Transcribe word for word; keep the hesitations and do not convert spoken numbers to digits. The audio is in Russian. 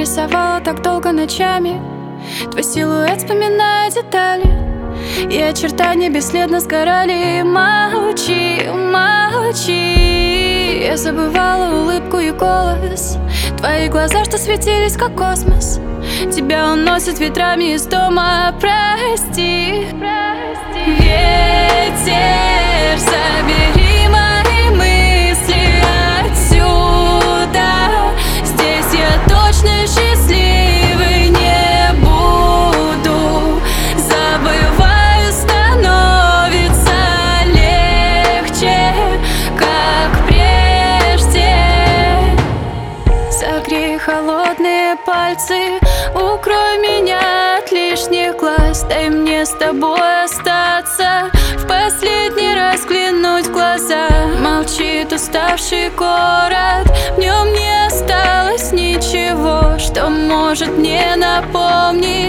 рисовала так долго ночами, твой силуэт вспоминая детали, и очертания бесследно сгорали. Молчи, молчи. Я забывала улыбку и голос, твои глаза, что светились как космос. Тебя уносит ветрами из дома. Прости, прости. Ветер, забери мои мысли отсюда. Здесь я точно счастливой не буду. Забываю, становится легче, как прежде. Согрей холодные пальцы, укрой меня от лишних глаз. Дай мне с тобой остаться, в последний раз взглянуть в глаза. Молчит уставший город, в нем не осталось ничего, что может мне напомнить